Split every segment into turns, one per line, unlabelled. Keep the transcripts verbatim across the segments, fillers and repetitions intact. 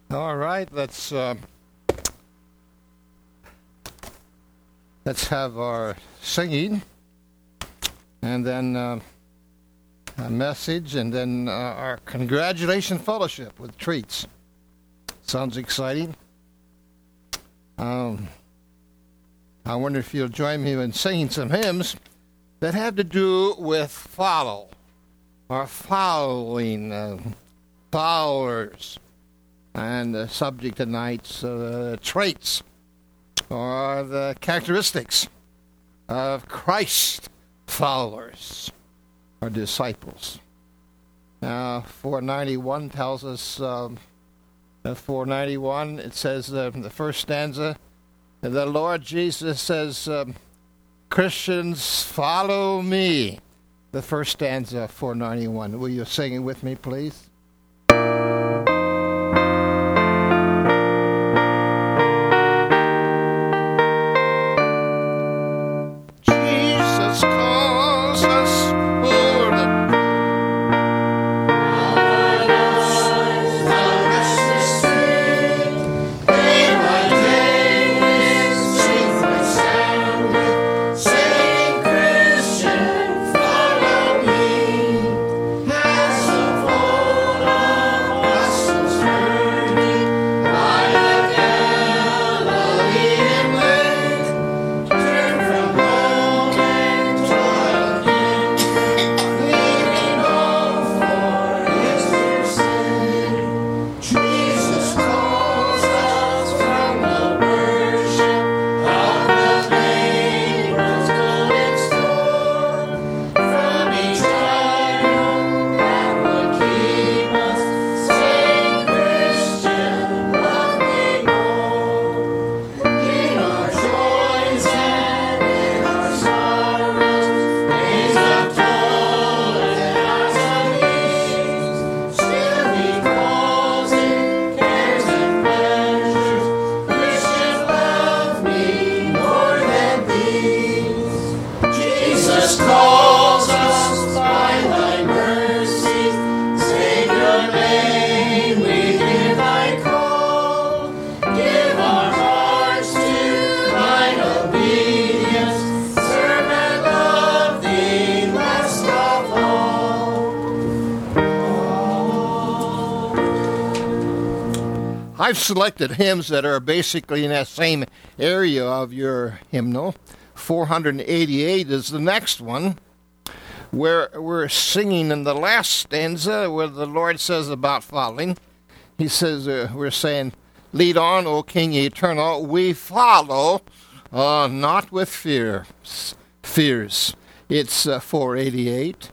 All right, let's uh, let's have our singing, and then uh, a message, and then uh, our congratulation fellowship with treats. Sounds exciting. Um, I wonder if you'll join me in singing some hymns that have to do with follow, or following, uh, followers. And the subject tonight's uh, traits or the characteristics of Christ followers or disciples. Now, four ninety-one tells us, um, uh, four ninety-one, it says uh, in the first stanza, the Lord Jesus says, um, Christians, follow me. The first stanza, four ninety-one. Will you sing it with me, please? I've selected hymns that are basically in that same area of your hymnal. four eighty-eight is the next one, where we're singing in the last stanza where the Lord says about following. He says, uh, we're saying, lead on, O King eternal, we follow, uh, not with fear, fears. It's uh, four eighty-eight.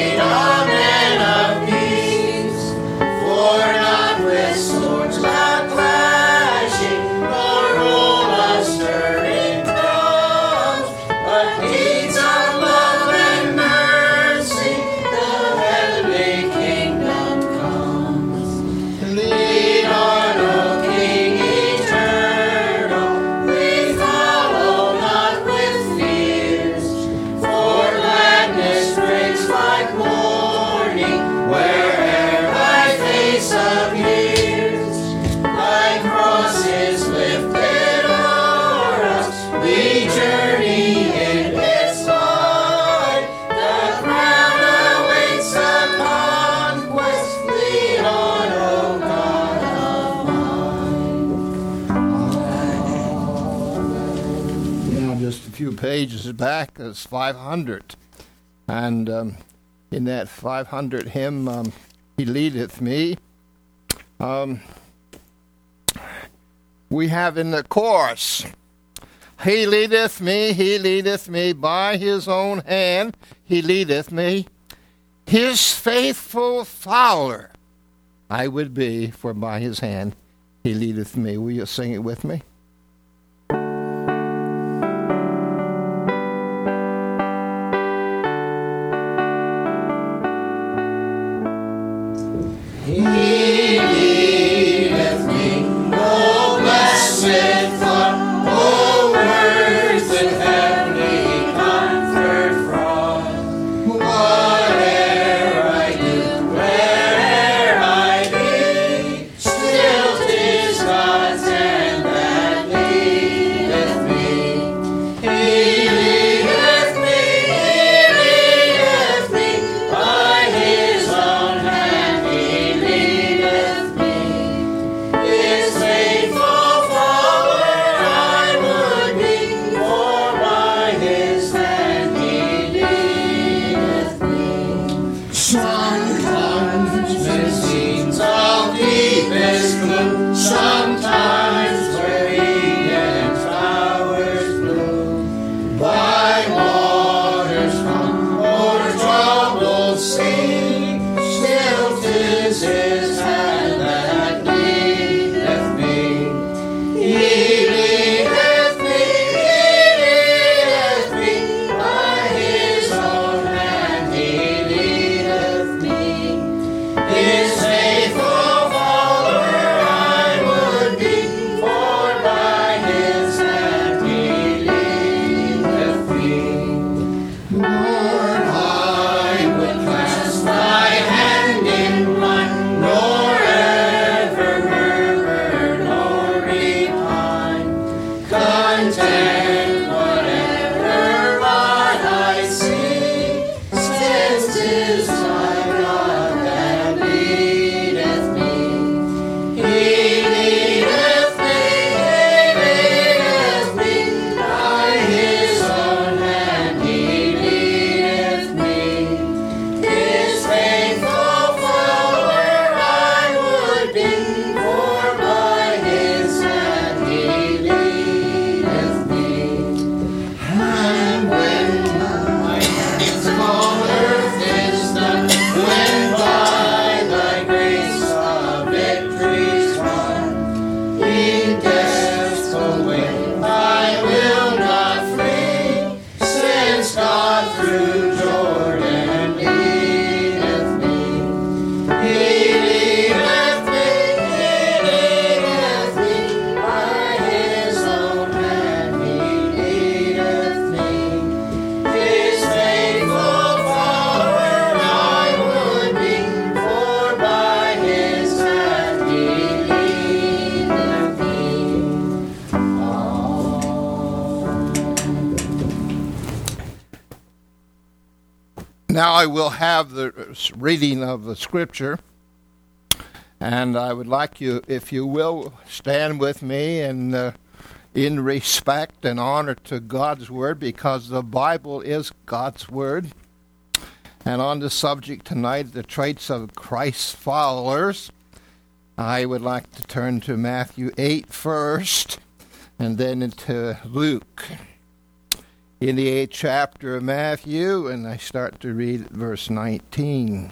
Swords not
few pages back is five hundred. And um, in that five hundred hymn, um, He Leadeth Me, um, we have in the chorus, He leadeth me, He leadeth me, by His own hand He leadeth me. His faithful follower I would be, for by His hand He leadeth me. Will you sing it with me? Now I will have the reading of the scripture, and I would like you, if you will, stand with me and uh, in respect and honor to God's word, because the Bible is God's word. And on the subject tonight, the traits of Christ's followers, I would like to turn to Matthew eight first, and then into Luke. In the eighth chapter of Matthew, and I start to read at verse nineteen.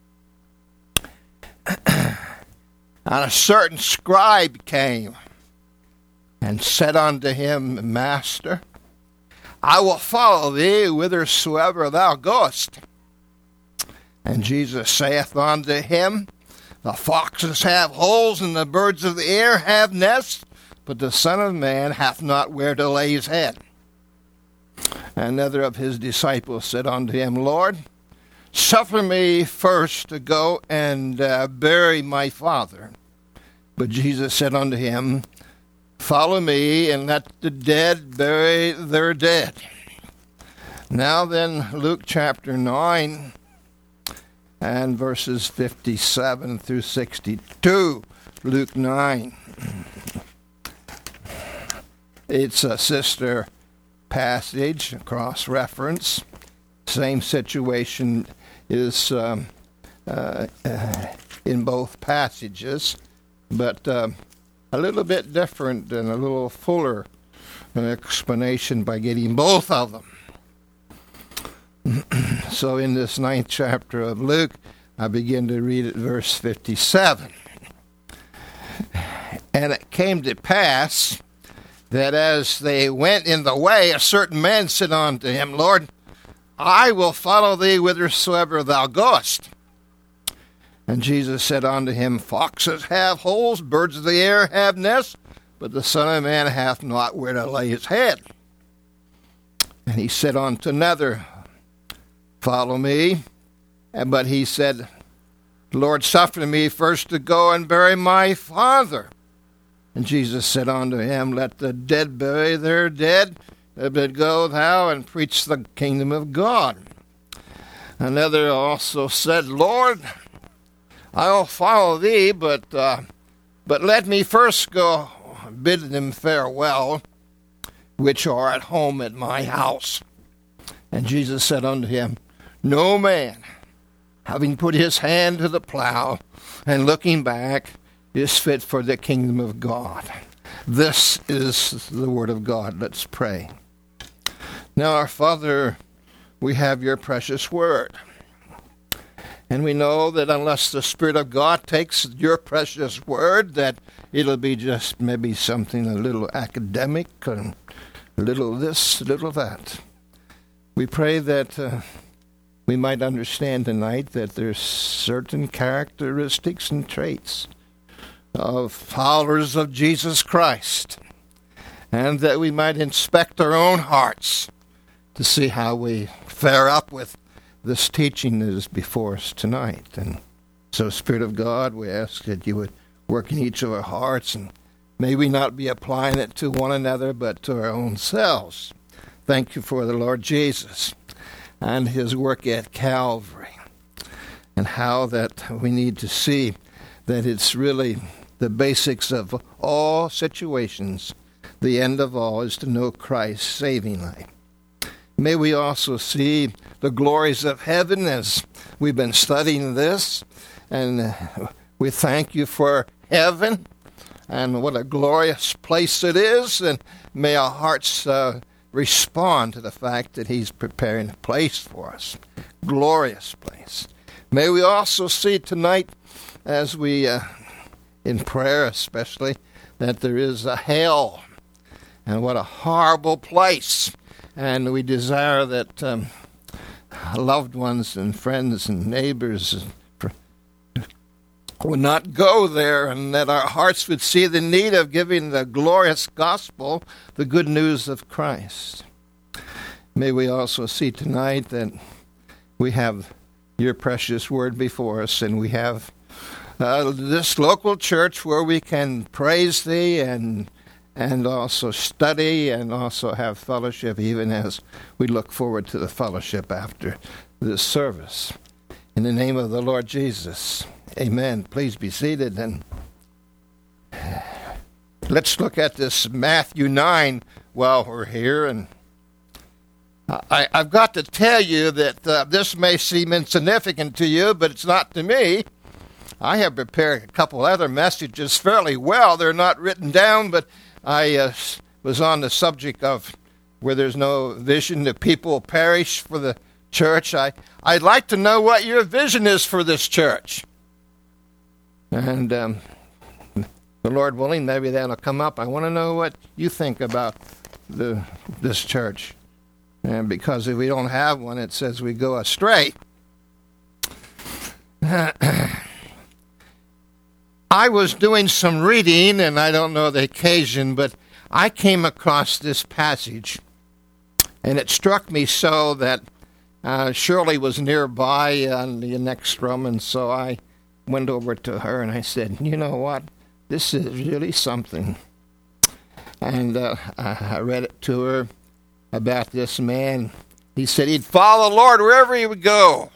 And a certain scribe came and said unto him, Master, I will follow thee whithersoever thou goest. And Jesus saith unto him, The foxes have holes, and the birds of the air have nests, but the Son of Man hath not where to lay his head. Another of his disciples said unto him, Lord, suffer me first to go and uh, bury my father. But Jesus said unto him, Follow me, and let the dead bury their dead. Now then, Luke chapter nine, and verses fifty-seven through sixty-two. Luke nine. It's uh, Sister passage, cross-reference. Same situation is um, uh, uh, in both passages, but uh, a little bit different and a little fuller an explanation by getting both of them. So in this ninth chapter of Luke, I begin to read at verse fifty-seven. And it came to pass that as they went in the way, a certain man said unto him, Lord, I will follow thee whithersoever thou goest. And Jesus said unto him, Foxes have holes, birds of the air have nests, but the Son of Man hath not where to lay his head. And he said unto another, Follow me. But he said, Lord, suffer me first to go and bury my father. And Jesus said unto him, Let the dead bury their dead, but go thou and preach the kingdom of God. Another also said, Lord, I will follow thee, but uh, but let me first go bid them farewell, which are at home at my house. And Jesus said unto him, No man, having put his hand to the plow and looking back, is fit for the kingdom of God. This is the word of God. Let's pray. Now, our Father, we have your precious word. And we know that unless the Spirit of God takes your precious word, that it'll be just maybe something a little academic, and a little this, a little that. We pray that uh, we might understand tonight that there's certain characteristics and traits of followers of Jesus Christ, and that we might inspect our own hearts to see how we fare up with this teaching that is before us tonight. And so, Spirit of God, we ask that you would work in each of our hearts, and may we not be applying it to one another, but to our own selves. Thank you for the Lord Jesus and his work at Calvary, and how that we need to see that it's really the basics of all situations. The end of all is to know Christ savingly. May we also see the glories of heaven as we've been studying this, and we thank you for heaven and what a glorious place it is, and may our hearts uh, respond to the fact that he's preparing a place for us, glorious place. May we also see tonight, as we uh, in prayer especially, that there is a hell, and what a horrible place. And we desire that um, loved ones and friends and neighbors would not go there, and that our hearts would see the need of giving the glorious gospel, the good news of Christ. May we also see tonight that we have your precious word before us, and we have uh, this local church where we can praise thee and and also study and also have fellowship, even as we look forward to the fellowship after this service. In the name of the Lord Jesus, amen. Please be seated, and let's look at this Matthew nine while we're here. And I, I've got to tell you that uh, this may seem insignificant to you, but it's not to me. I have prepared a couple other messages fairly well. They're not written down, but I uh, was on the subject of where there's no vision, the people perish for the church. I, I'd like to know what your vision is for this church. And um, the Lord willing, maybe that'll come up. I want to know what you think about the this church. And because if we don't have one, it says we go astray. I was doing some reading, and I don't know the occasion, but I came across this passage, and it struck me so that uh, Shirley was nearby on the next room, and so I went over to her, and I said, you know what, this is really something. And uh, I read it to her about this man. He said he'd follow the Lord wherever he would go.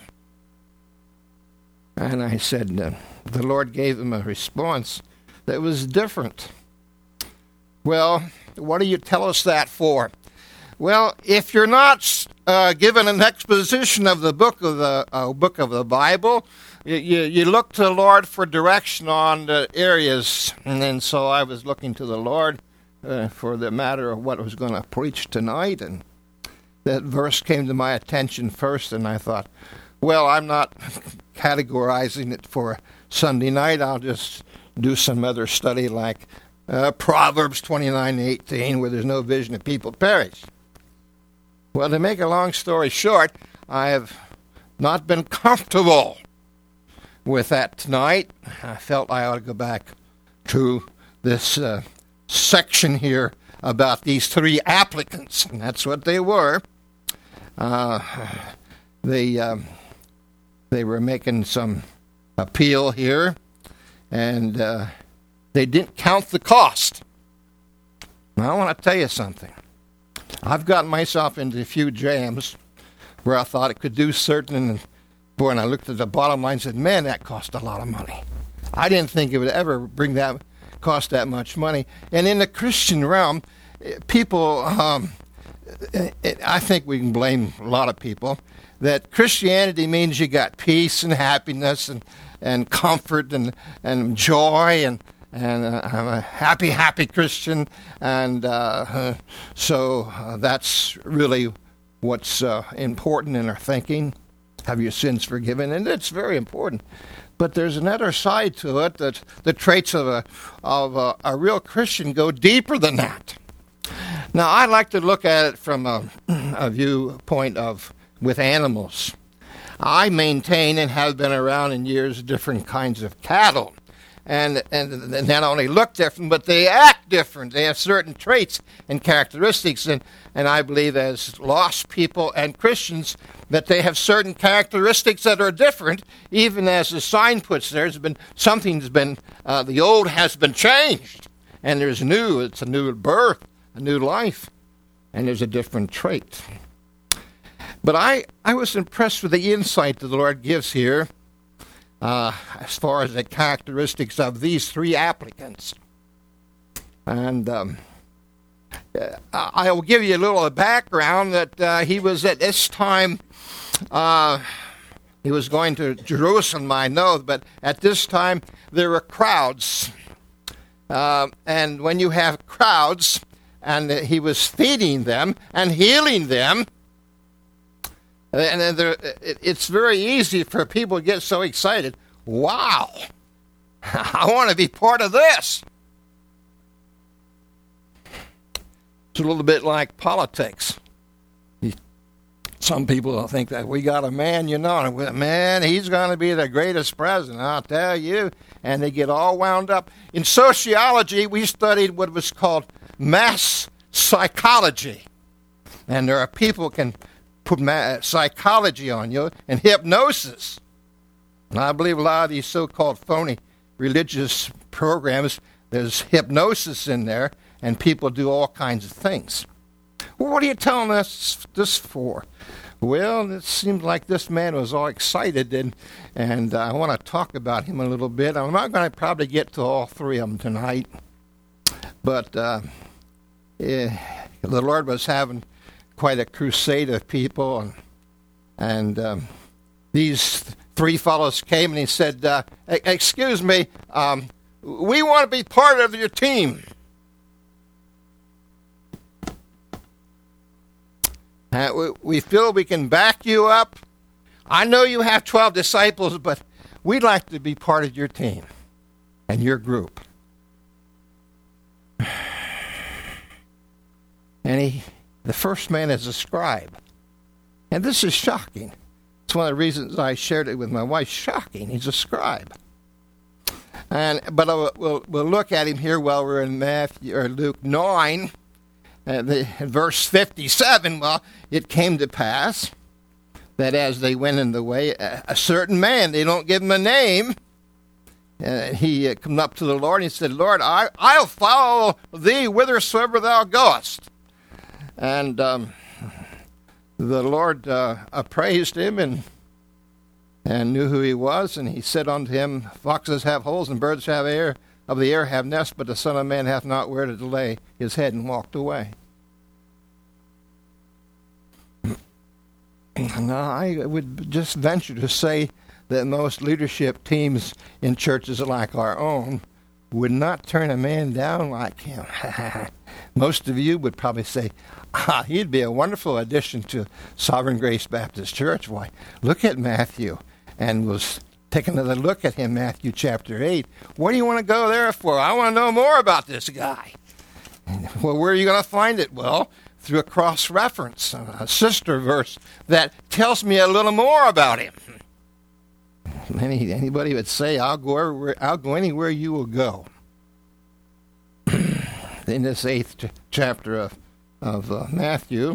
And I said, uh, the Lord gave him a response that was different. Well, what do you tell us that for? Well, if you're not uh, given an exposition of the book of the uh, book of the Bible, you, you, you look to the Lord for direction on the areas. And then so I was looking to the Lord uh, for the matter of what I was going to preach tonight. And that verse came to my attention first, and I thought, well, I'm not categorizing it for Sunday night. I'll just do some other study like uh, Proverbs twenty-nine eighteen, where there's no vision of people perish. Well, to make a long story short, I have not been comfortable with that tonight. I felt I ought to go back to this uh, section here about these three applicants, and that's what they were. Uh, they um, they were making some appeal here, and uh, they didn't count the cost. Now, I want to tell you something. I've gotten myself into a few jams where I thought it could do certain, and boy, and I looked at the bottom line and said, man, that cost a lot of money. I didn't think it would ever bring that, cost that much money. And in the Christian realm, people, um, I think we can blame a lot of people, that Christianity means you got peace and happiness and, and comfort and, and joy, and And uh, I'm a happy, happy Christian, and uh, uh, so uh, that's really what's uh, important in our thinking. Have your sins forgiven, and it's very important. But there's another side to it that the traits of a of a, a real Christian go deeper than that. Now, I like to look at it from a, a viewpoint of with animals. I maintain and have been around in years different kinds of cattle. And and they not only look different, but they act different. They have certain traits and characteristics. And, and I believe as lost people and Christians that they have certain characteristics that are different, even as the sign puts there. There's been, something's been, uh, the old has been changed. And there's new. It's a new birth, a new life. And there's a different trait. But I, I was impressed with the insight that the Lord gives here. Uh, as far as the characteristics of these three applicants. And um, I will give you a little background that uh, he was at this time, uh, he was going to Jerusalem, I know, but at this time there were crowds. Uh, and when you have crowds, and he was feeding them and healing them, and it's very easy for people to get so excited. Wow, I want to be part of this. It's a little bit like politics. Some people think that we got a man, you know, man, he's going to be the greatest president, I'll tell you. And they get all wound up. In sociology, we studied what was called mass psychology. And there are people can put psychology on you and hypnosis. And I believe a lot of these so-called phony religious programs, there's hypnosis in there, and people do all kinds of things. Well, what are you telling us this for? Well, it seemed like this man was all excited, and and I want to talk about him a little bit. I'm not going to probably get to all three of them tonight, but uh, yeah, the Lord was having quite a crusade of people, and, and um, these three fellows came and he said, uh, excuse me, um, we want to be part of your team. Uh, we, we feel we can back you up. I know you have twelve disciples, but we'd like to be part of your team and your group. And he, the first man is a scribe. And this is shocking. It's one of the reasons I shared it with my wife. Shocking. He's a scribe. And but I'll, we'll we'll look at him here while we're in Matthew or Luke nine, uh, the, verse fifty-seven. Well, it came to pass that as they went in the way, a, a certain man, they don't give him a name, uh, he uh, come up to the Lord and he said, Lord, I, I'll follow thee whithersoever thou goest. And um, the Lord uh, appraised him and and knew who he was, and he said unto him, foxes have holes and birds have air of the air have nests, but the Son of Man hath not where to lay his head, and walked away. Now, I would just venture to say that most leadership teams in churches like our own would not turn a man down like him. Most of you would probably say, ah, he'd be a wonderful addition to Sovereign Grace Baptist Church. Why, look at Matthew. And we'll take another look at him, Matthew chapter eight. What do you want to go there for? I want to know more about this guy. Well, where are you going to find it? Well, through a cross-reference, a sister verse that tells me a little more about him. Any, anybody would say, I'll go, everywhere, I'll go anywhere you will go. In this eighth ch- chapter of, of uh, Matthew,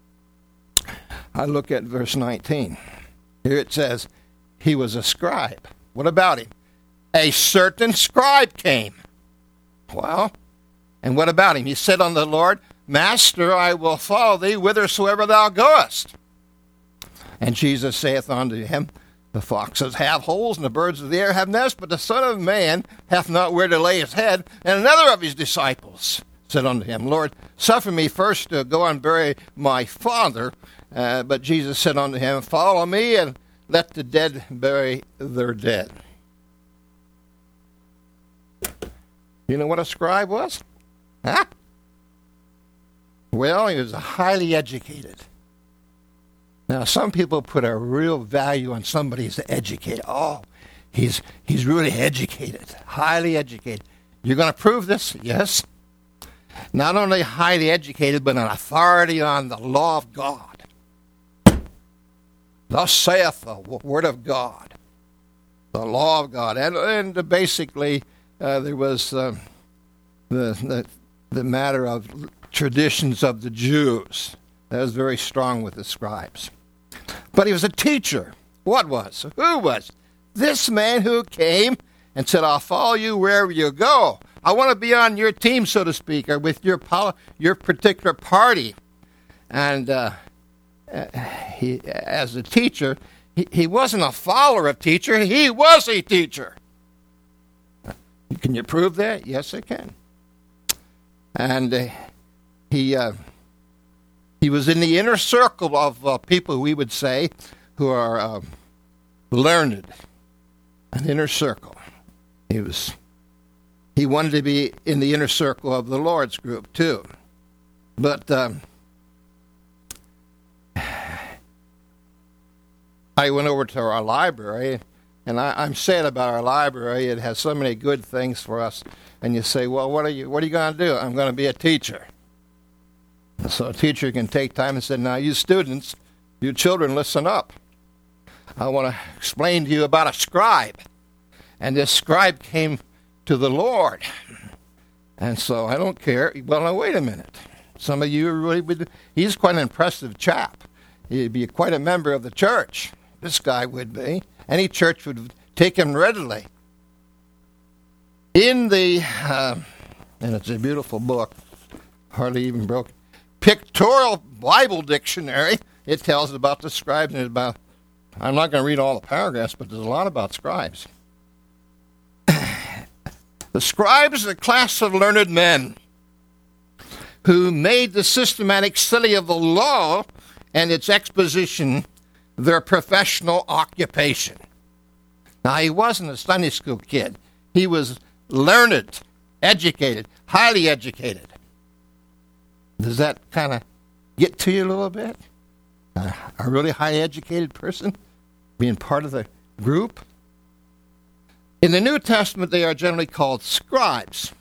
I look at verse nineteen. Here it says, he was a scribe. What about him? A certain scribe came. Well, and what about him? He said unto the Lord, Master, I will follow thee whithersoever thou goest. And Jesus saith unto him, the foxes have holes, and the birds of the air have nests, but the Son of Man hath not where to lay his head. And another of his disciples said unto him, Lord, suffer me first to go and bury my father. Uh, but Jesus said unto him, follow me, and let the dead bury their dead. You know what a scribe was? Huh? Well, he was highly educated. Now, some people put a real value on somebody's educated. Oh, he's he's really educated, highly educated. You're going to prove this? Yes. Not only highly educated, but an authority on the law of God. Thus saith the word of God, the law of God. And, and basically, uh, there was uh, the, the, the matter of traditions of the Jews. That was very strong with the scribes. But he was a teacher. What was? Who was? This man who came and said, I'll follow you wherever you go. I want to be on your team, so to speak, or with your poli- your particular party. And uh, he, as a teacher, he, he wasn't a follower of teacher. He was a teacher. Can you prove that? Yes, I can. And uh, he... Uh, He was in the inner circle of uh, people, we would say, who are uh, learned. An inner circle. He was. He wanted to be in the inner circle of the Lord's group, too. But um, I went over to our library, and I, I'm sad about our library. It has so many good things for us. And you say, well, what are you, what are you going to do? I'm going to be a teacher. So a teacher can take time and say, now you students, you children, listen up. I want to explain to you about a scribe. And this scribe came to the Lord. And so I don't care. Well, now wait a minute. Some of you really would, he's quite an impressive chap. He'd be quite a member of the church. This guy would be. Any church would take him readily. In the, uh, and it's a beautiful book, hardly even broken, Pictorial Bible Dictionary, it tells about the scribes, and about, I'm not going to read all the paragraphs, but there's a lot about scribes. The scribes are a class of learned men who made the systematic study of the law and its exposition their professional occupation. Now, he wasn't a Sunday school kid. He was learned, educated, highly educated. Does that kind of get to you a little bit? Uh, a really highly educated person being part of the group? In the New Testament, they are generally called scribes.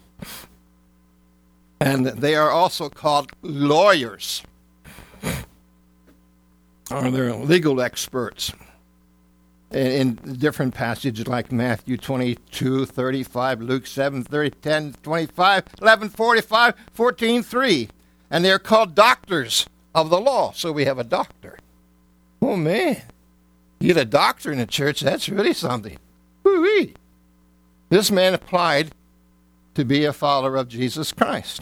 And they are also called lawyers. Or they're legal experts. In different passages like Matthew twenty-two, thirty-five, Luke seven, thirty, ten, twenty-five, eleven, forty-five, fourteen, three. And they're called doctors of the law. So we have a doctor. Oh, man. You get a doctor in the church, that's really something. Woo-wee. This man applied to be a follower of Jesus Christ.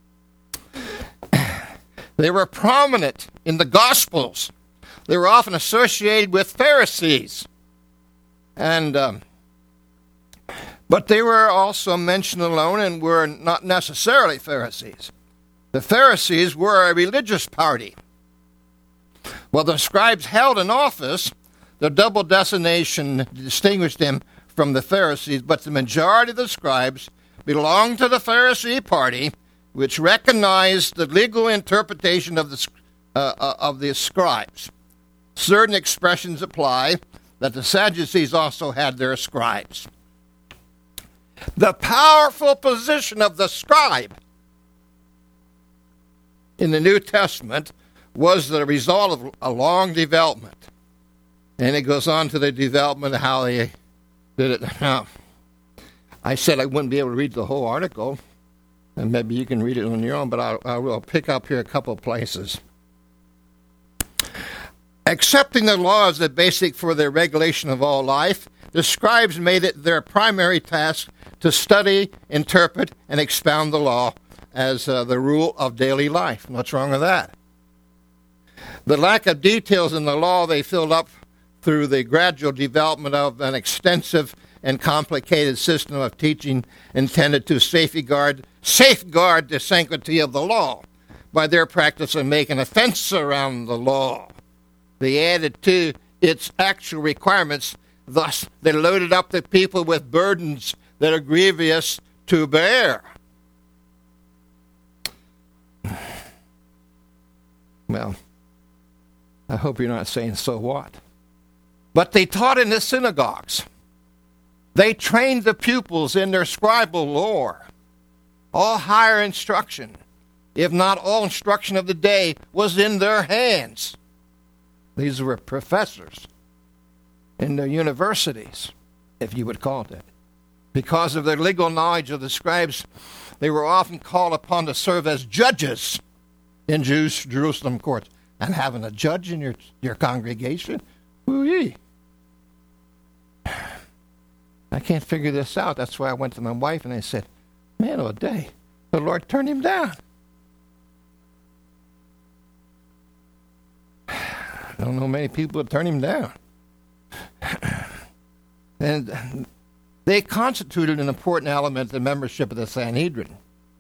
They were prominent in the Gospels. They were often associated with Pharisees. And, um, but they were also mentioned alone and were not necessarily Pharisees. The Pharisees were a religious party. While the scribes held an office, their double designation distinguished them from the Pharisees, but the majority of the scribes belonged to the Pharisee party, which recognized the legal interpretation of the, uh, uh, of the scribes. Certain expressions apply that the Sadducees also had their scribes. The powerful position of the scribe in the New Testament was the result of a long development. And it goes on to the development of how they did it. Now, I said I wouldn't be able to read the whole article, and maybe you can read it on your own, but I'll, I will pick up here a couple of places. Accepting the law as the basic for their regulation of all life, the scribes made it their primary task to study, interpret, and expound the law as uh, the rule of daily life. What's wrong with that? The lack of details in the law they filled up through the gradual development of an extensive and complicated system of teaching intended to safeguard, safeguard the sanctity of the law by their practice of making a fence around the law. They added to its actual requirements. Thus, they loaded up the people with burdens that are grievous to bear. Well, I hope you're not saying, so what? But they taught in the synagogues. They trained the pupils in their scribal lore. All higher instruction, if not all instruction of the day, was in their hands. These were professors in the universities, if you would call it that. Because of their legal knowledge of the scribes, they were often called upon to serve as judges in Jews, Jerusalem courts. And having a judge in your, your congregation? Woo-yee. I can't figure this out. That's why I went to my wife and I said, man, oh day, the Lord turned him down. I don't know many people that turn him down. And they constituted an important element of the membership of the Sanhedrin.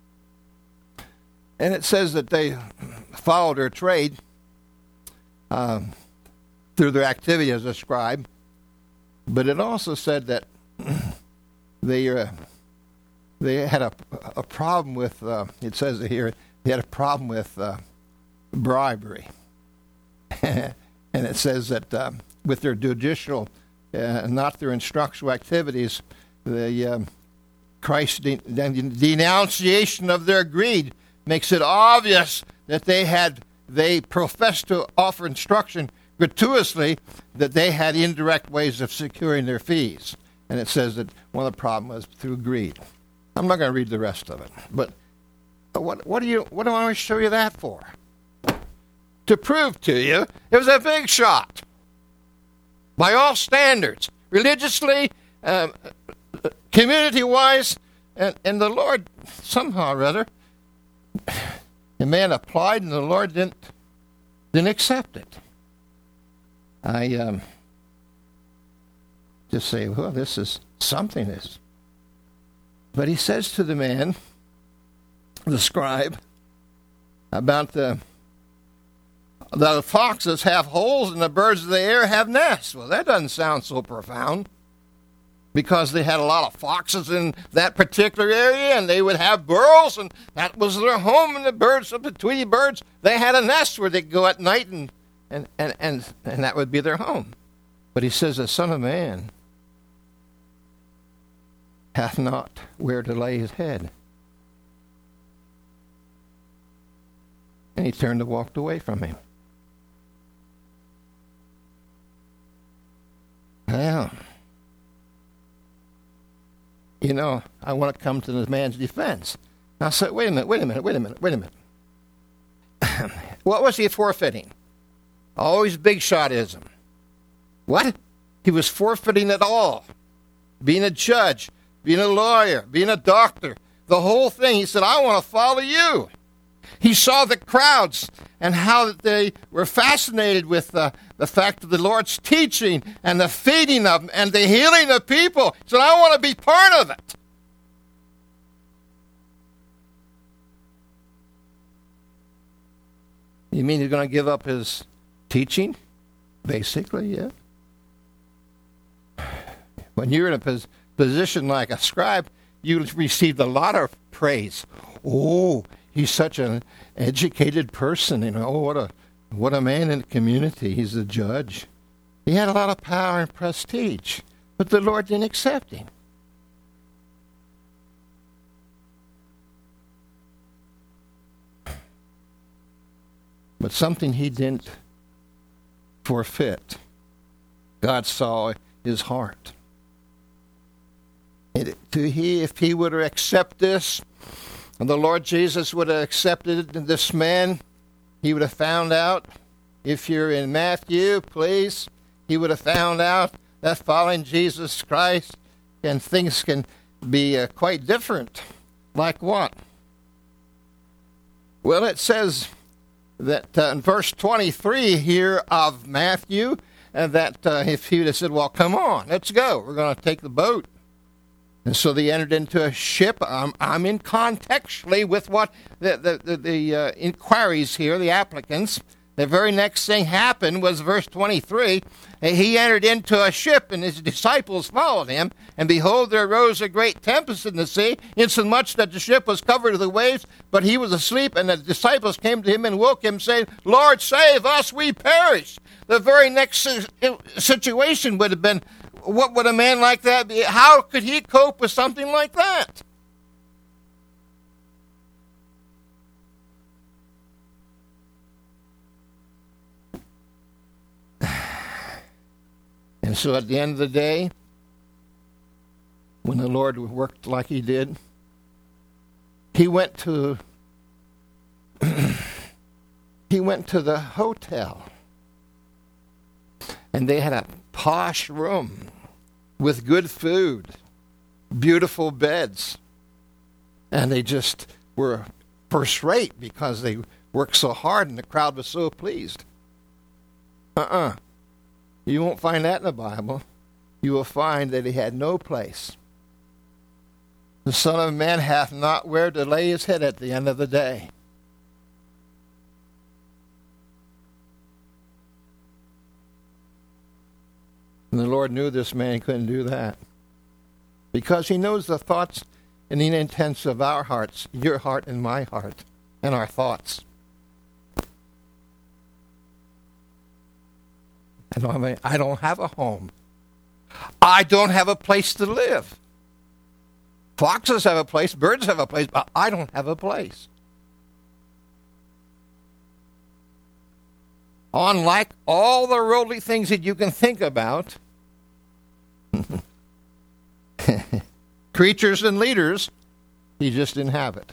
And it says that they followed their trade uh, through their activity as a scribe. But it also said that they uh, they had a, a problem with, uh, it says here, they had a problem with uh, bribery. And it says that uh, with their judicial, uh, not their instructional activities, the um, Christ's de- de- denunciation of their greed makes it obvious that they had they professed to offer instruction gratuitously, that they had indirect ways of securing their fees. And it says that one of the problems was through greed. I'm not going to read the rest of it, but what what do you what do I want to show you that for? To prove to you it was a big shot by all standards, religiously, uh, community-wise, and, and the Lord somehow or other, the man applied and the Lord didn't didn't accept it. I um, just say, well, this is something. This, but he says to the man, the scribe, about the the foxes have holes and the birds of the air have nests. Well, that doesn't sound so profound, because they had a lot of foxes in that particular area, and they would have burrows, and that was their home. And the birds, the Tweety birds, they had a nest where they'd go at night, and and and and, and that would be their home. But he says, the Son of Man hath not where to lay his head. And he turned and walked away from him. Well, you know, I want to come to this man's defense. Now, so wait a minute, wait a minute, wait a minute, wait a minute. What was he forfeiting? Always big shotism. What? He was forfeiting it all. Being a judge, being a lawyer, being a doctor, the whole thing. He said, I want to follow you. He saw the crowds and how they were fascinated with the, the fact of the Lord's teaching and the feeding of them and the healing of people. He said, I want to be part of it. You mean he's going to give up his Teaching, basically, yeah. When you're in a pos- position like a scribe, you received a lot of praise. Oh, he's such an educated person. You know, oh, what a what a man in the community. He's a judge. He had a lot of power and prestige, but the Lord didn't accept him. But something he didn't forfeit. God saw his heart. And to he, if he would have accepted this, and the Lord Jesus would have accepted this man, he would have found out, if you're in Matthew, please, he would have found out that following Jesus Christ, and things can be uh, quite different. Like what? Well, it says that uh, in verse twenty-three here of Matthew, uh, that uh, if he would have said, well, come on, let's go. We're going to take the boat. And so they entered into a ship. I'm, I'm in contextually with what the, the, the, the uh, inquiries here, the applicants. The very next thing happened was verse twenty-three. He entered into a ship, and his disciples followed him. And behold, there arose a great tempest in the sea, insomuch that the ship was covered with the waves, but he was asleep. And the disciples came to him and woke him, saying, Lord, save us, we perish. The very next situation would have been, what would a man like that be? How could he cope with something like that? And so at the end of the day, when the Lord worked like he did, he went to he went to the hotel. And they had a posh room with good food, beautiful beds. And they just were first rate because they worked so hard and the crowd was so pleased. Uh-uh. You won't find that in the Bible. You will find that he had no place. The Son of Man hath not where to lay his head at the end of the day. And the Lord knew this man couldn't do that. Because he knows the thoughts and the intents of our hearts, your heart and my heart, and our thoughts. And I mean, I don't have a home. I don't have a place to live. Foxes have a place, birds have a place, but I don't have a place. Unlike all the worldly things that you can think about, creatures and leaders, he just didn't have it.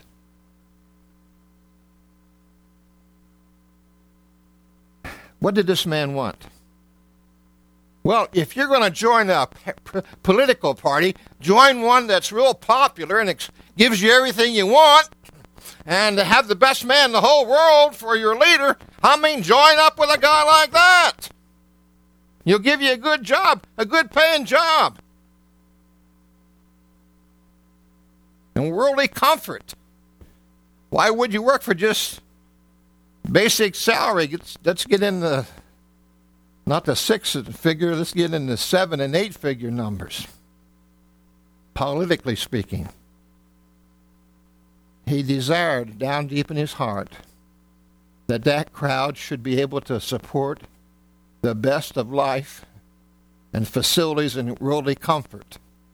What did this man want? Well, if you're going to join a p- political party, join one that's real popular and ex- gives you everything you want, and to have the best man in the whole world for your leader. I mean, join up with a guy like that. He'll give you a good job, a good paying job. And worldly comfort. Why would you work for just basic salary? Let's, let's get in the, not the six figure, let's get in the seven and eight figure numbers. Politically speaking. He desired down deep in his heart that that crowd should be able to support the best of life and facilities and worldly comfort.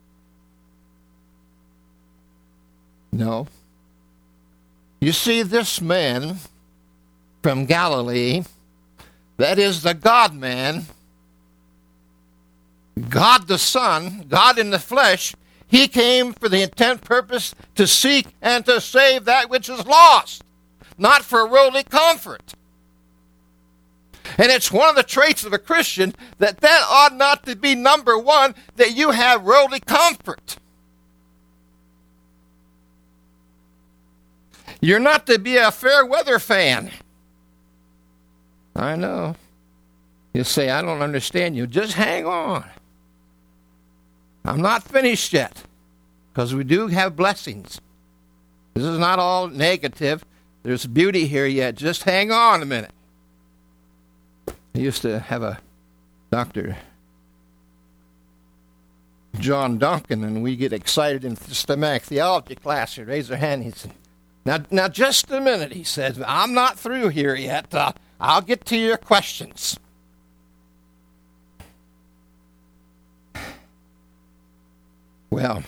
No. You see, this man from Galilee, that is the God-man, God the Son, God in the flesh, he came for the intent purpose to seek and to save that which is lost, not for worldly comfort. And it's one of the traits of a Christian that that ought not to be number one, that you have worldly comfort. You're not to be a fair weather fan. I know. You say, I don't understand you. Just hang on. I'm not finished yet, because we do have blessings. This is not all negative. There's beauty here yet. Just hang on a minute. I used to have a Doctor John Duncan, and we get excited in systematic theology class. He raised her hand. He said, now, now just a minute, he said. I'm not through here yet. Uh, I'll get to your questions. Well,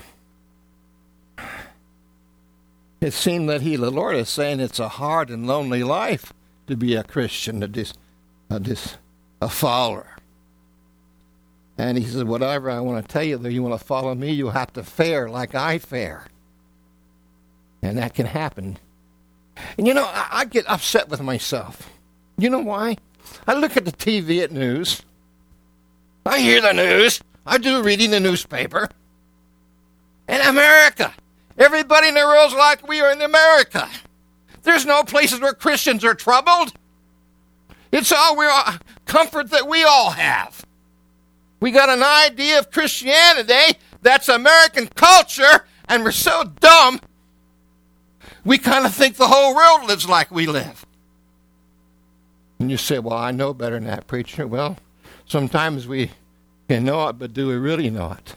it seemed that he, the Lord, is saying it's a hard and lonely life to be a Christian, a, dis, a, dis, a follower. And he said, whatever I want to tell you, that you want to follow me, you have to fare like I fare. And that can happen. And you know, I, I get upset with myself. You know why? I look at the T V at news. I hear the news. I do reading the newspaper. In America, everybody in the world's like we are in America. There's no places where Christians are troubled. It's all we're comfort that we all have. We got an idea of Christianity that's American culture, and we're so dumb, we kind of think the whole world lives like we live. And you say, well, I know better than that, preacher. Well, sometimes we can know it, but do we really know it?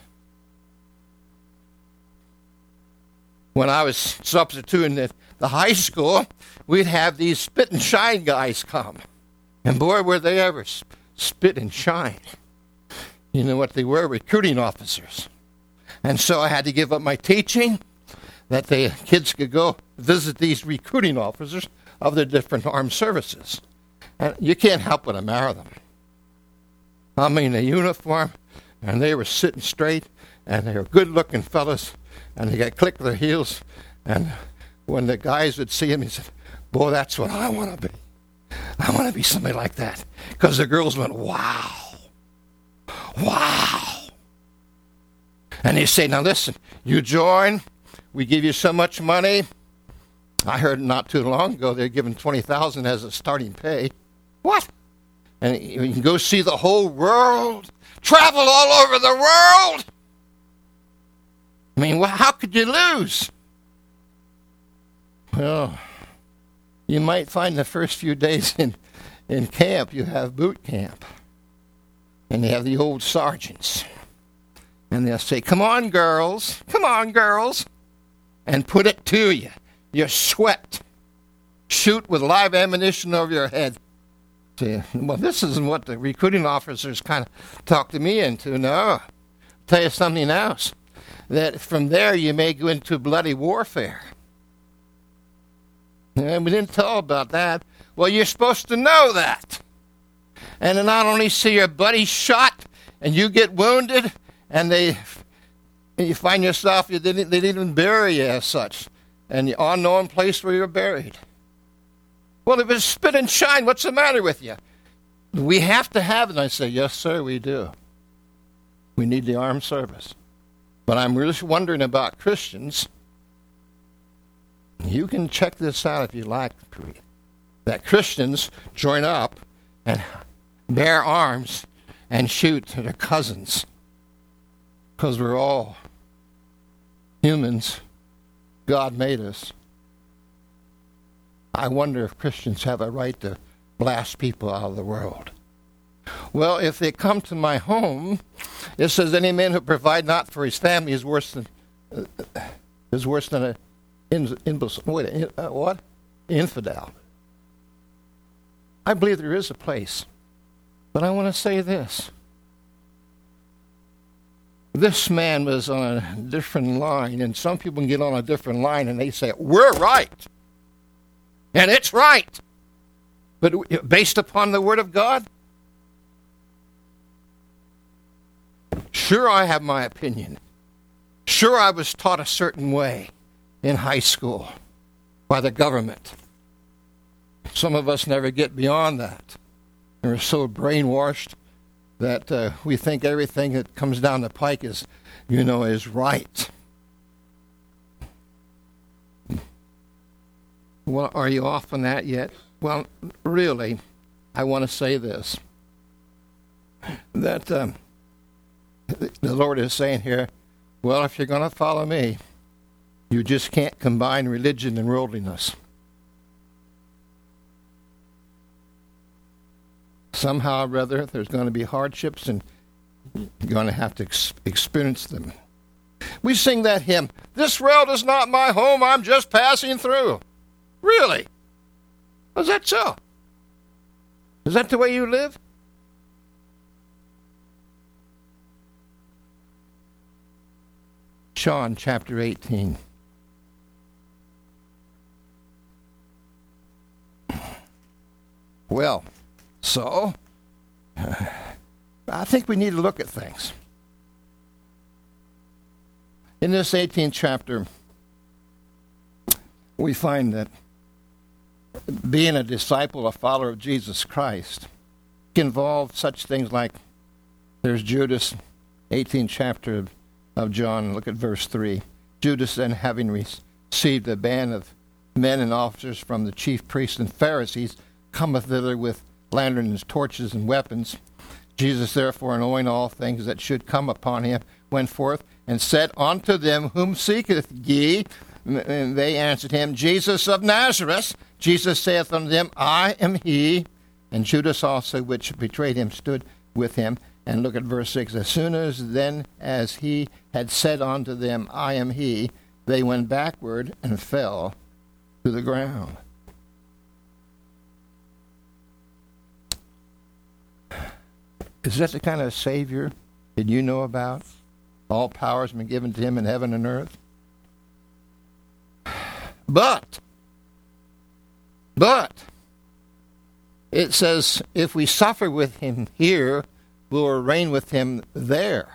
When I was substituting at the high school, we'd have these spit and shine guys come. And boy, were they ever spit and shine. You know what they were? Recruiting officers. And so I had to give up my teaching that the kids could go visit these recruiting officers of the different armed services. And you can't help but admire them. I mean, a uniform, and they were sitting straight, and they were good-looking fellas, and they got click their heels. And when the guys would see him, he said, boy, that's what I want to be. I want to be somebody like that. Because the girls went, wow. Wow. And he said, now listen, you join, we give you so much money. I heard not too long ago they're giving twenty thousand dollars as a starting pay. What? And you can go see the whole world, travel all over the world. I mean, well, how could you lose? Well, you might find the first few days in, in camp, you have boot camp. And they have the old sergeants. And they'll say, come on, girls, come on, girls, and put it to you. You sweat. Shoot with live ammunition over your head. See, well, this isn't what the recruiting officers kind of talk to me into. No. I'll tell you something else. That from there you may go into bloody warfare. And we didn't tell about that. Well, you're supposed to know that. And to not only see your buddy shot and you get wounded and they and you find yourself, you didn't, they didn't even bury you as such. And the unknown place where you're buried. Well, if it's spit and shine, what's the matter with you? We have to have it. And I say, yes, sir, we do. We need the armed service. But I'm really wondering about Christians. You can check this out if you like. That Christians join up and bear arms and shoot their cousins. Because we're all humans. God made us. I wonder if Christians have a right to blast people out of the world. Well, if they come to my home, it says any man who provide not for his family is worse than uh, is worse than a in, in, wait, in, uh, what infidel. I believe there is a place, but I want to say this. This man was on a different line, and some people can get on a different line, and they say, we're right. And it's right. But based upon the Word of God? Sure, I have my opinion. Sure, I was taught a certain way in high school by the government. Some of us never get beyond that. And we're so brainwashed that uh, we think everything that comes down the pike is, you know, is right. Well, are you off on that yet? Well, really, I want to say this. That um, the Lord is saying here, well, if you're going to follow me, you just can't combine religion and worldliness. somehow or other there's going to be hardships, and you're going to have to ex- experience them. We sing that hymn, "This world is not my home, I'm just passing through." Really? Is that so? Is that the way you live? John chapter eighteen. Well, so, uh, I think we need to look at things. In this eighteenth chapter, we find that being a disciple, a follower of Jesus Christ, involved such things like, there's Judas, eighteenth chapter of, of John, look at verse three. Judas then, having received a band of men and officers from the chief priests and Pharisees, cometh thither with lanterns, torches, and weapons. Jesus, therefore, knowing all things that should come upon him, went forth and said unto them, Whom seeketh ye? And they answered him, Jesus of Nazareth. Jesus saith unto them, I am he. And Judas also, which betrayed him, stood with him. And look at verse six. As soon as then as he had said unto them, I am he, they went backward and fell to the ground. Is that the kind of Savior that you know about? All power has been given to him in heaven and earth. But, but, it says, if we suffer with him here, we will reign with him there.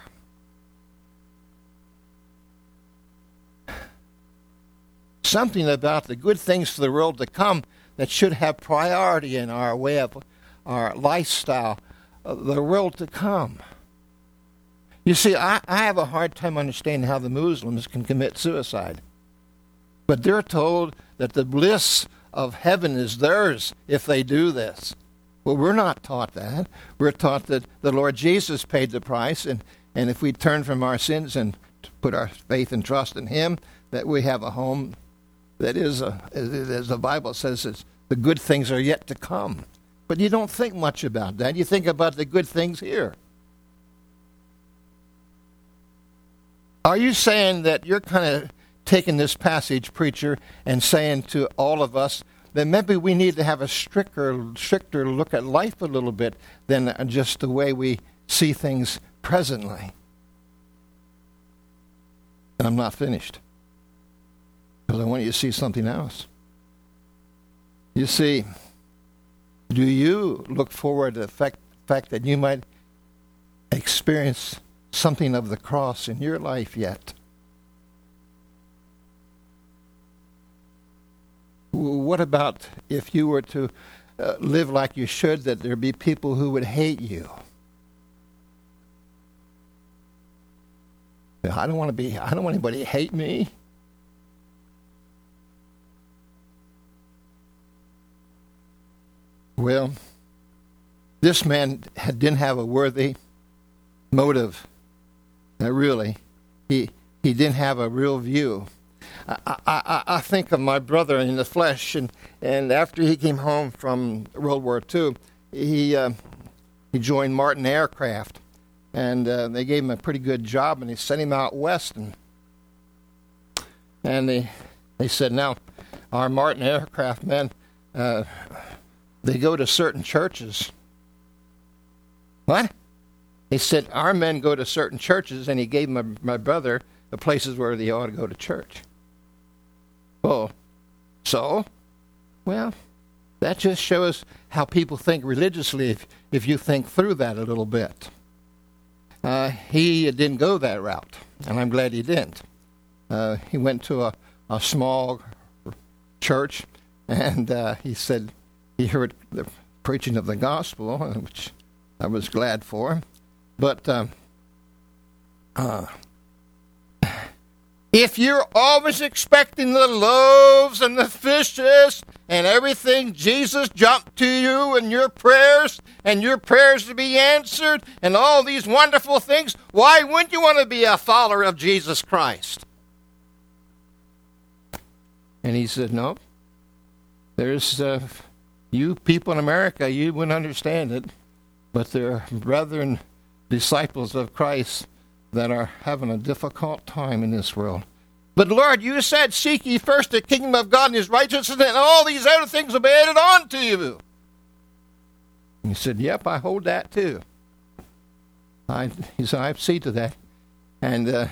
Something about the good things for the world to come that should have priority in our way of our lifestyle, the world to come. You see, I, I have a hard time understanding how the Muslims can commit suicide. But they're told that the bliss of heaven is theirs if they do this. Well, we're not taught that. We're taught that the Lord Jesus paid the price, and, and if we turn from our sins and put our faith and trust in him, that we have a home that is, a, as the Bible says, it's, the good things are yet to come. But you don't think much about that. You think about the good things here. Are you saying that you're kind of taking this passage, preacher, and saying to all of us that maybe we need to have a stricter, stricter look at life a little bit than just the way we see things presently? And I'm not finished, because I want you to see something else. You see, do you look forward to the fact, fact that you might experience something of the cross in your life yet? What about if you were to uh, live like you should, that there be people who would hate you? I don't want to be, I don't want anybody to hate me. Well, this man had, didn't have a worthy motive. Uh, really, he he didn't have a real view. I, I, I think of my brother in the flesh, and, and after he came home from World War Two, he uh, he joined Martin Aircraft, and uh, they gave him a pretty good job, and they sent him out west, and and they they said, now, our Martin Aircraft men, uh, they go to certain churches. What? He said, our men go to certain churches, and he gave my, my brother the places where they ought to go to church. Oh, so? Well, that just shows how people think religiously if, if you think through that a little bit. Uh, he didn't go that route, and I'm glad he didn't. Uh, he went to a, a small church, and uh, he said he heard the preaching of the gospel, which I was glad for. But um, uh, if you're always expecting the loaves and the fishes and everything, Jesus jumped to you and your prayers and your prayers to be answered and all these wonderful things, why wouldn't you want to be a follower of Jesus Christ? And he said, no, there's, uh, you people in America, you wouldn't understand it. but there are brethren, disciples of Christ, that are having a difficult time in this world. But Lord, you said, seek ye first the kingdom of God and his righteousness, and all these other things will be added on to you. And he said, yep, I hold that too. I, he said, I see to that. And uh,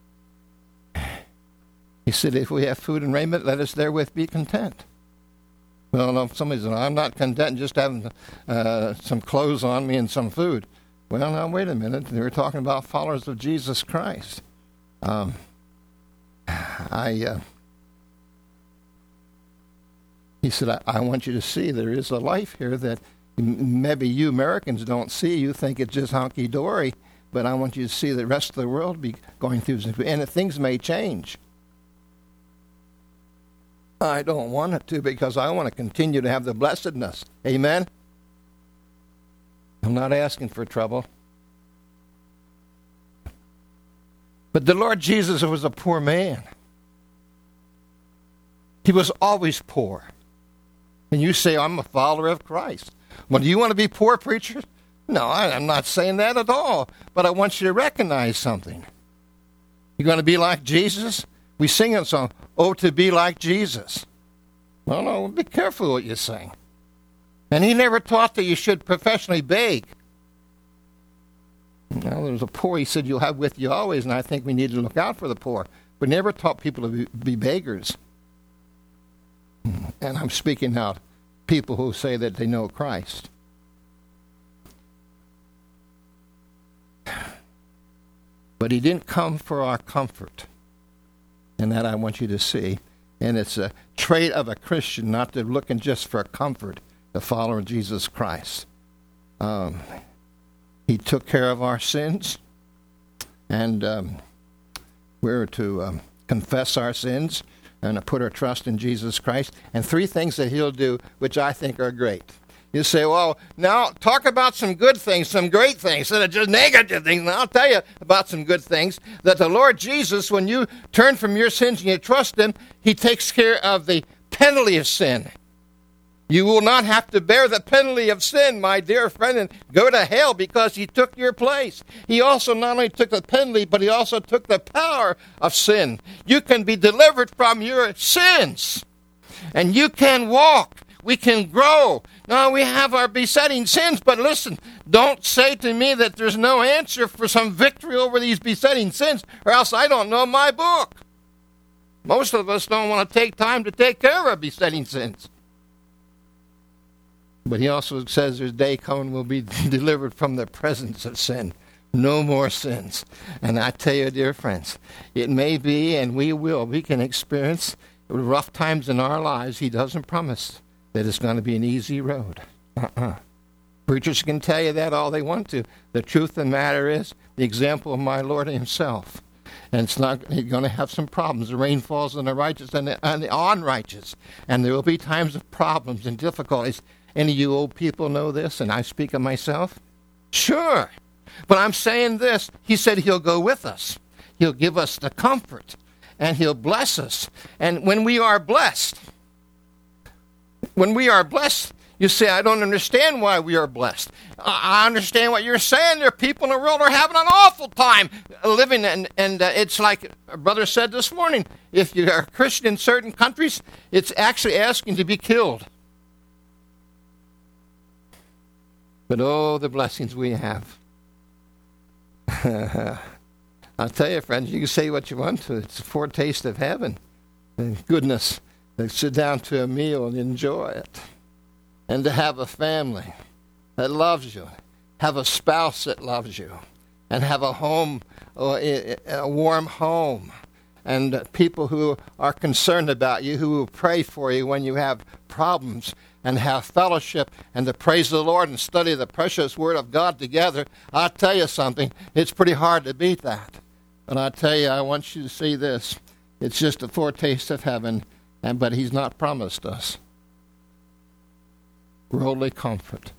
he said, if we have food and raiment, let us therewith be content. Well, no, somebody said, I'm not content just having uh, some clothes on me and some food. Well, now, wait a minute. They were talking about followers of Jesus Christ. Um, I, uh, he said, I, I want you to see there is a life here that maybe you Americans don't see. You think it's just honky-dory, but I want you to see the rest of the world be going through, and that things may change. I don't want it to, because I want to continue to have the blessedness. Amen? I'm not asking for trouble. But the Lord Jesus was a poor man. He was always poor. And you say, I'm a follower of Christ. Well, do you want to be poor, preacher? No, I, I'm not saying that at all. But I want you to recognize something. You're going to be like Jesus? We sing a song, oh, to be like Jesus. Well, no, be careful what you sing. And he never taught that you should professionally beg. Now, there was a poor he said you'll have with you always, and I think we need to look out for the poor. But never taught people to be, be beggars. And I'm speaking now to people who say that they know Christ. But he didn't come for our comfort. And that I want you to see. And it's a trait of a Christian not to looking just for comfort, the follower of Jesus Christ. Um, he took care of our sins. And um, we're to um, confess our sins and to put our trust in Jesus Christ. And three things that he'll do, which I think are great. You say, well, now talk about some good things, some great things, instead of just negative things. And I'll tell you about some good things. That the Lord Jesus, when you turn from your sins and you trust him, he takes care of the penalty of sin. You will not have to bear the penalty of sin, my dear friend, and go to hell because he took your place. He also not only took the penalty, but he also took the power of sin. You can be delivered from your sins, and you can walk. We can grow. Now, we have our besetting sins, but listen, don't say to me that there's no answer for some victory over these besetting sins, or else I don't know my book. Most of us don't want to take time to take care of our besetting sins. But he also says there's a day coming we'll be delivered from the presence of sin. No more sins. And I tell you, dear friends, it may be, and we will, we can experience rough times in our lives. He doesn't promise that it's going to be an easy road. Uh-uh. Preachers can tell you that all they want to. The truth of the matter is the example of my Lord himself. And it's not he's going to have some problems. The rain falls on the righteous and the, and the unrighteous. And there will be times of problems and difficulties. Any of you old people know this, and I speak of myself? Sure. But I'm saying this. He said he'll go with us. He'll give us the comfort, and he'll bless us. And when we are blessed, when we are blessed, you say, I don't understand why we are blessed. I understand what you're saying. There are people in the world who are having an awful time living, and, and uh, it's like a brother said this morning, if you are a Christian in certain countries, it's actually asking to be killed. But oh, the blessings we have. I'll tell you, friends, you can say what you want to. It's a foretaste of heaven and goodness. To sit down to a meal and enjoy it. And to have a family that loves you. Have a spouse that loves you. And have a home, a warm home. And people who are concerned about you, who will pray for you when you have problems. And have fellowship and to praise the Lord and study the precious Word of God together. I'll tell you something. It's pretty hard to beat that. But I'll tell you, I want you to see this. It's just a foretaste of heaven. And but he's not promised us worldly comfort.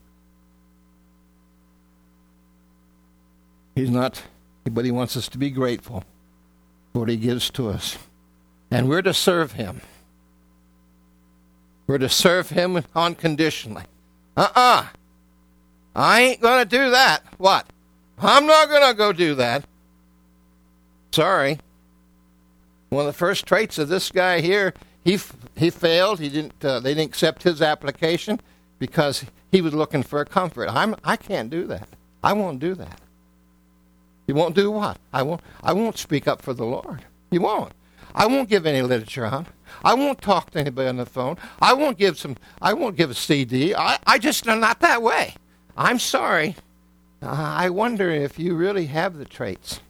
He's not, but he wants us to be grateful for what he gives to us. And we're to serve him. We're to serve him unconditionally. Uh-uh. I ain't going to do that. What? I'm not going to go do that. Sorry. One of the first traits of this guy here, he he failed. He didn't. Uh, they didn't accept his application because he was looking for a comfort. I'm. I can't do that. I won't do that. You won't do what? I won't. I won't speak up for the Lord. You won't. I won't give any literature out. I won't talk to anybody on the phone. I won't give some. I won't give a C D. I. I just am not that way. I'm sorry. Uh, I wonder if you really have the traits.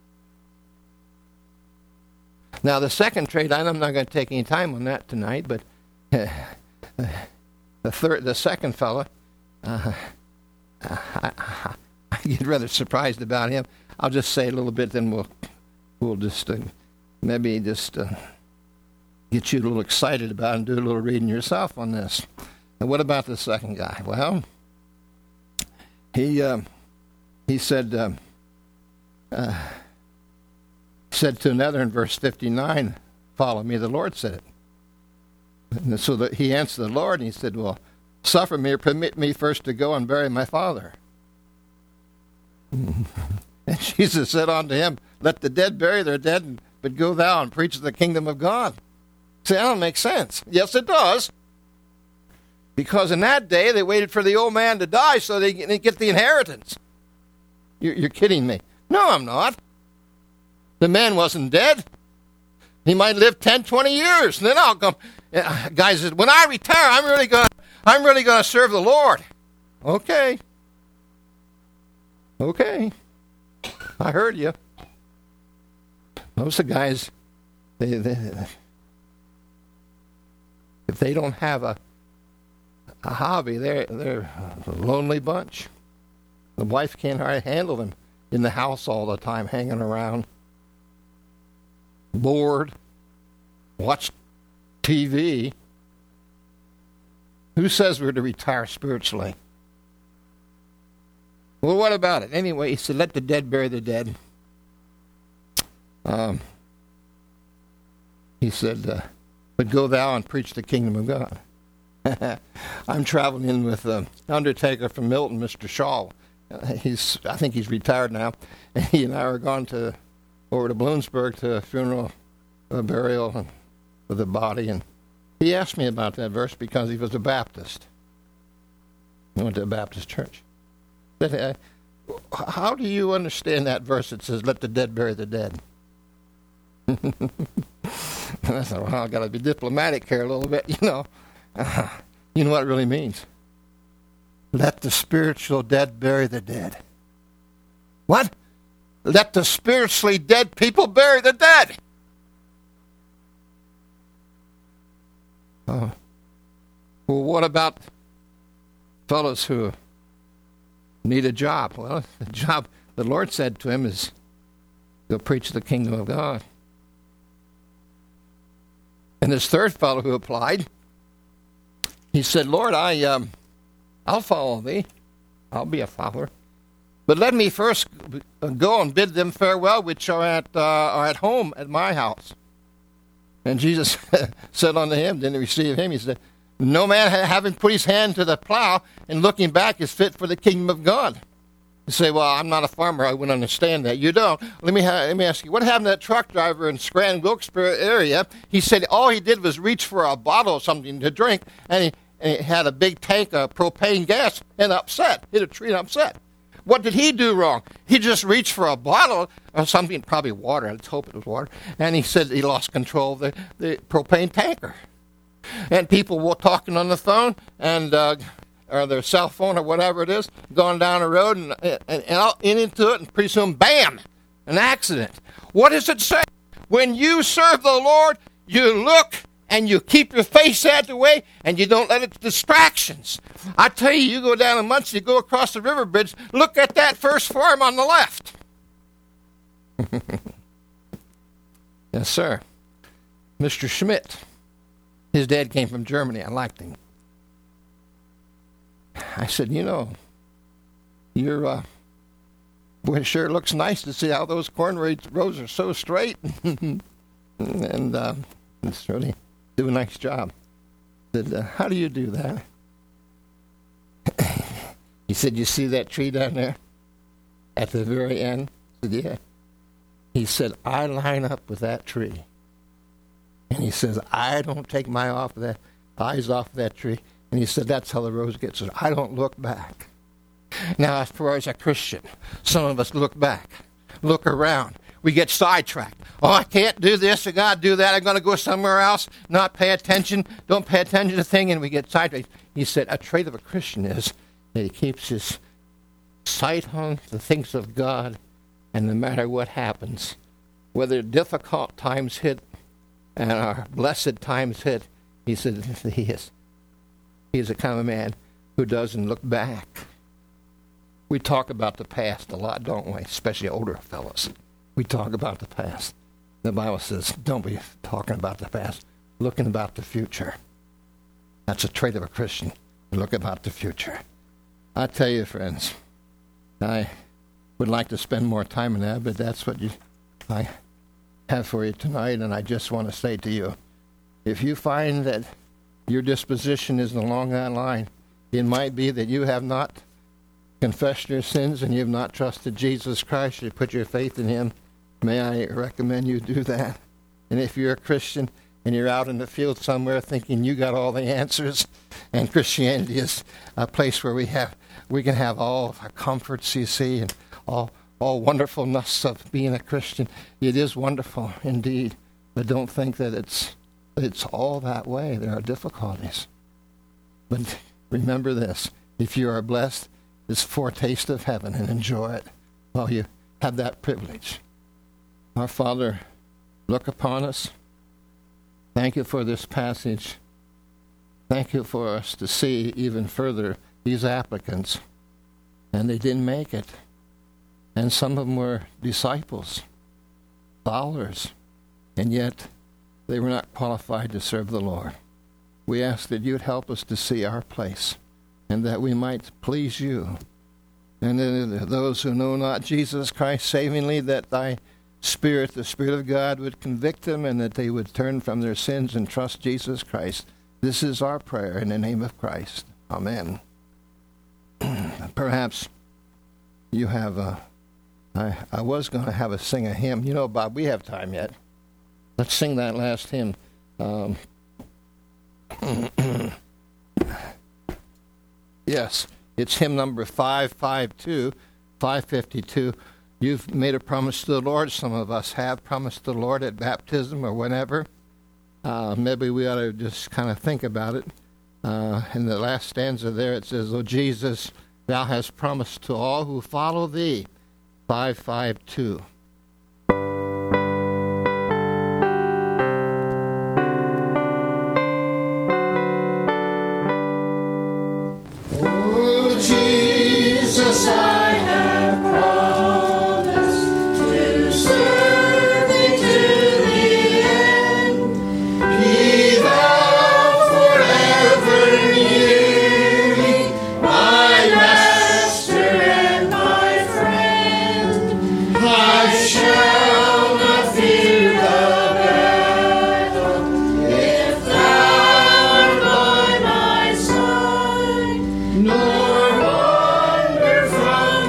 Now, the second trait, I'm not going to take any time on that tonight, but uh, the third, the second fellow, uh, I, I get rather surprised about him. I'll just say a little bit, then we'll we'll just uh, maybe just uh, get you a little excited about it and do a little reading yourself on this. And what about the second guy? Well, he uh, he said. Uh, uh, said to another in verse fifty-nine, follow me, the Lord said it. And so that he answered the Lord, and he said, well, suffer me or permit me first to go and bury my father. And Jesus said unto him, let the dead bury their dead, but go thou and preach the kingdom of God. See, that don't make sense. Yes, it does. Because in that day, they waited for the old man to die so they could get the inheritance. You're, you're kidding me. No, I'm not. The man wasn't dead. He might live ten, twenty years. And then I'll come. Uh, guys, when I retire, I'm really going I'm really going to serve the Lord. Okay. Okay. I heard you. Most of the guys, they, they, if they don't have a, a hobby, they're, they're a lonely bunch. The wife can't hardly handle them in the house all the time, hanging around. Bored, watch T V. Who says we're to retire spiritually? Well, what about it? Anyway, he said, let the dead bury the dead. Um, he said, uh, but go thou and preach the kingdom of God. I'm traveling in with an undertaker from Milton, Mister Shaw. Uh, he's, I think he's retired now. And he and I are gone to over to Bloomsburg to a funeral, a burial of the body. And he asked me about that verse because he was a Baptist. He went to a Baptist church. I said, uh, how do you understand that verse that says, let the dead bury the dead? And I said, well, I've got to be diplomatic here a little bit, you know. Uh, you know what it really means? Let the spiritual dead bury the dead. What? Let the spiritually dead people bury the dead. Uh, well, what about fellows who need a job? Well, the job the Lord said to him is go preach the kingdom of God. And this third fellow who applied, he said, Lord, I, um, I'll follow thee. I'll be a follower. But let me first go and bid them farewell, which are at uh, are at home at my house. And Jesus said unto him, didn't receive him, he said, no man having put his hand to the plow and looking back is fit for the kingdom of God. You say, well, I'm not a farmer, I wouldn't understand that. You don't. Let me ha- let me ask you, what happened to that truck driver in Scranton, Wilkes-Barre area? He said all he did was reach for a bottle of something to drink, and he, and he had a big tank of propane gas and upset, hit a tree and upset. What did he do wrong? He just reached for a bottle or something, probably water. Let's hope it was water. And he said he lost control of the, the propane tanker. And people were talking on the phone and uh, or their cell phone or whatever it is, going down the road and, and, and out in into it, and pretty soon, bam, an accident. What does it say? When you serve the Lord, you look and you keep your face out of the way, and you don't let it distractions. I tell you, you go down to Muncie, you go across the river bridge, look at that first farm on the left. Yes, sir. Mister Schmidt. His dad came from Germany. I liked him. I said, you know, you're, uh, boy, it sure looks nice to see how those corn rows are so straight. and uh, it's really do a nice job. I said, uh, how do you do that? He said, you see that tree down there at the very end? I said, yeah. He said, I line up with that tree. And he says, I don't take my off of that, eyes off of that tree. And he said, that's how the road gets us. I don't look back. Now, as far as a Christian, some of us look back, look around. We get sidetracked. Oh, I can't do this. I got to do that. I'm going to go somewhere else, not pay attention. Don't pay attention to the thing, and we get sidetracked. He said, a trait of a Christian is that he keeps his sight on the things of God, and no matter what happens, whether difficult times hit and our blessed times hit, he said he is. He is the kind of man who doesn't look back. We talk about the past a lot, don't we? Especially older fellows. We talk about the past. The Bible says, don't be talking about the past. Looking about the future. That's a trait of a Christian. Look about the future. I tell you, friends, I would like to spend more time on that, but that's what you, I have for you tonight, and I just want to say to you, if you find that your disposition is along that line, it might be that you have not confessed your sins and you have not trusted Jesus Christ. You put your faith in him. May I recommend you do that. And if you're a Christian and you're out in the field somewhere thinking you got all the answers, and Christianity is a place where we have we can have all of our comforts, you see, and all all wonderfulness of being a Christian. It is wonderful indeed, but don't think that it's it's all that way. There are difficulties. But remember this, if you are blessed, it's a foretaste of heaven, and enjoy it while you have that privilege. Our Father, look upon us. Thank you for this passage. Thank you for us to see even further these applicants. And they didn't make it. And some of them were disciples, followers, and yet they were not qualified to serve the Lord. We ask that you'd help us to see our place, and that we might please you. And then those who know not Jesus Christ savingly, that thy Spirit, the Spirit of God, would convict them, and that they would turn from their sins and trust Jesus Christ. This is our prayer in the name of Christ. Amen. Perhaps you have a, I, I was going to have us sing a hymn. You know, Bob, we have time yet. Let's sing that last hymn. Um, yes, it's hymn number five fifty-two, five fifty-two. You've made a promise to the Lord. Some of us have promised to the Lord at baptism or whenever. Uh, maybe we ought to just kind of think about it. Uh, in the last stanza there, it says, O Jesus, thou hast promised to all who follow thee. five fifty-two.
Oh, Jesus, I have promised to serve thee to the end. Be thou forever near me, my master and my friend. I shall not fear the battle if thou art by my side, nor wander from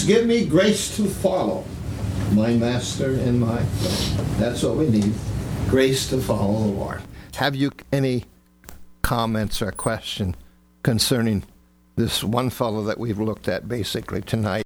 give me grace to follow my master and my friend. That's what we need, grace to follow the Lord. Have you any comments or question concerning this one fellow that we've looked at basically tonight?